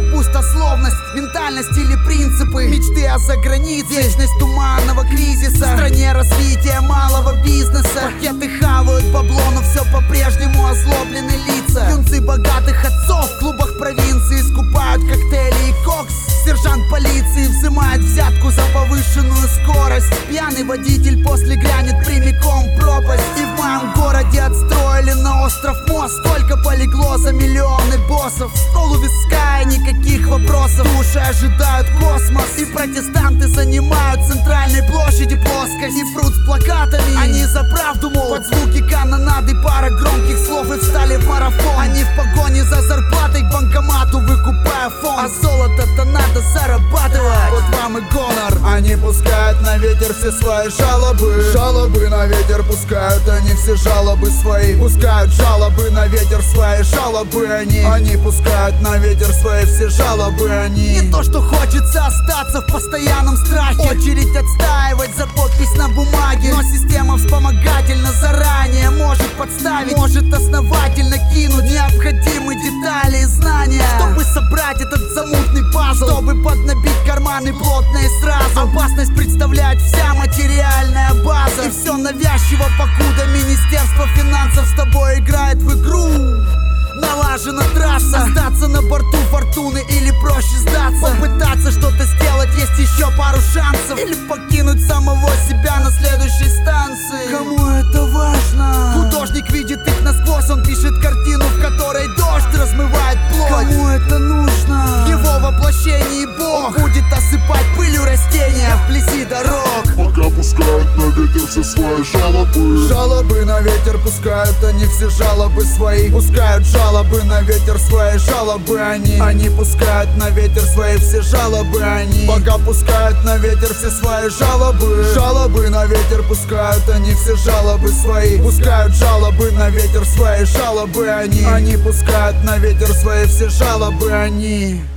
пустословность, ментальность или принципы, мечты о загранице, вечность туманного кризиса, в стране развития малого бизнеса. Пакеты хавают бабло, но все по-прежнему озлоблены лица. Юнцы богатых отцов в клубах провинции скупают коктейли и кокс. Сержант полиции взимает взятку за повышенную скорость. Пьяный водитель после грянет прямиком в пропасть. И в моем городе отстроили на остров мост. Сколько полегло за миллионы боссов. Стол у виска и никаких вопросов. Души ожидают космос. И протестанты занимают центральной площади плоскость. И прут с плакатами, они за правду, мол. Под звуки канонады пара громких слов и встали в марафон. Они в погоне за зарплатой к банкомату, выкупая фон. А золото-то надо зарабатывать. Вот вам и гонор. Они пускают на ветер все свои жалобы. Жалобы на ветер пускают они все жалобы свои. Пускают жалобы на ветер свои жалобы они пускают на ветер свои все жалобы они. Не то, что хочется остаться в постоянном страхе, очередь отстаивать за подпись на бумаге. Но система вспомогательна заранее, может подставить, может основательно кинуть необходимые детали и знания, чтобы собрать этот замутный пазл, чтобы поднабить карманы плотно и сразу. Опасность представляет вся материальная база. И все навязчиво, покуда Министерство финансов с тобой играет в игру. Налажена трасса, остаться на борту фортуны или проще сдаться. Попытаться что-то сделать, есть еще пару шансов. Или покинуть самого себя на следующей станции. Кому это важно? Художник видит их насквозь, он пишет картину, в которой дождь размывает плоть. Кому это нужно? В его воплощении Бог будет осыпать пылью растения вблизи дорог. Пока пускают на ветер все свои жалобы. Жалобы на ветер пускают они все жалобы свои. Пускают жалобы на ветер свои жалобы они пускают на ветер свои все жалобы они. Пока пускают на ветер все свои жалобы. Жалобы на ветер пускают они все жалобы свои. Пускают жалобы на ветер свои жалобы они пускают на ветер свои все жалобы они.